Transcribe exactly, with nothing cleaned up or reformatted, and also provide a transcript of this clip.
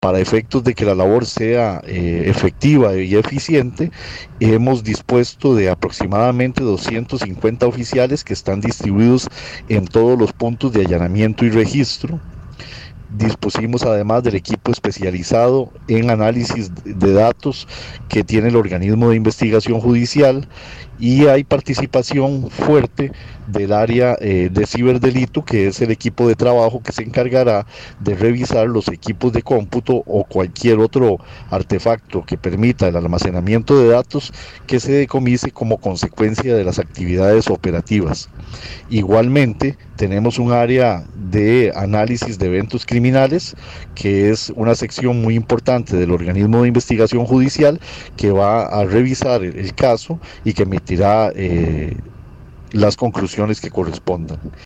Para efectos de que la labor sea eh, efectiva y eficiente, hemos dispuesto de aproximadamente doscientos cincuenta oficiales que están distribuidos en todos los puntos de allanamiento y registro. Dispusimos además del equipo especializado en análisis de datos que tiene el organismo de investigación judicial, y hay participación fuerte del área eh, de ciberdelito, que es el equipo de trabajo que se encargará de revisar los equipos de cómputo o cualquier otro artefacto que permita el almacenamiento de datos que se decomise como consecuencia de las actividades operativas. Igualmente, tenemos un área de análisis de eventos criminales, que es una sección muy importante del organismo de investigación judicial, que va a revisar el, el caso y que emitirá eh, las conclusiones que correspondan.